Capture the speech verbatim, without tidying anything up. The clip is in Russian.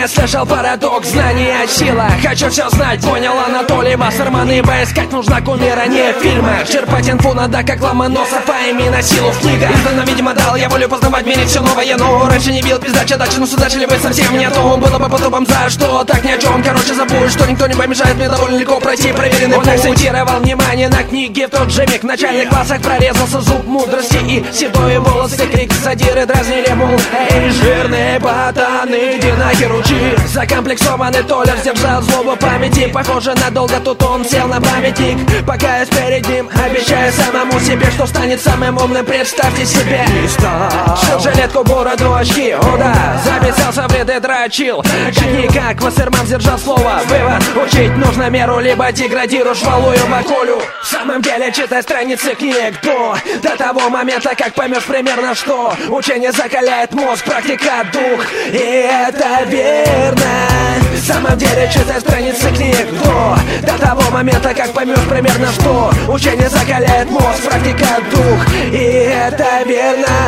Ранее слышал парадокс, знания сила. Хочу все знать, понял Анатолий Вассерман. Ибо искать нужна кумира, не фильмы. Черпать инфу надо, как Ломоносов, а именно силу в книгах. Издано, видимо, дал я волю познавать в мире все новое. Но раньше не бил, пиздача дальше, но судачили вы совсем не то. Было бы по трубам за что, так ни о чем. Короче, забудь, что никто не помешает мне довольно легко пройти проверенный путь. Он акцентировал внимание на книге в тот же миг. В начальных классах прорезался зуб мудрости и седые волосы. Крик сатиры дразнили, мол, эй, жирные ботаны, иди нахер учи. Закомплексованный Толя сдержал злобу памяти. Похоже, надолго тут он сел на памятник. Пока я перед ним, обещая самому себе, что станет самым умным, представьте себе. Шил жилетку, бороду, очки, о да, записался в ряды, дрочил. Как-никак, Вассерман сдержал слово. Вывод, учить нужно меру, либо деградируешь, валую бакулю. В самом деле, читай страницы книг до, до того момента, как поймешь примерно что. Учение закаляет мозг, практика дух, и это верно. В самом деле, читай страницы книг до, до того момента, как поймешь примерно что. Учение закаляет мозг, практика дух, и это верно.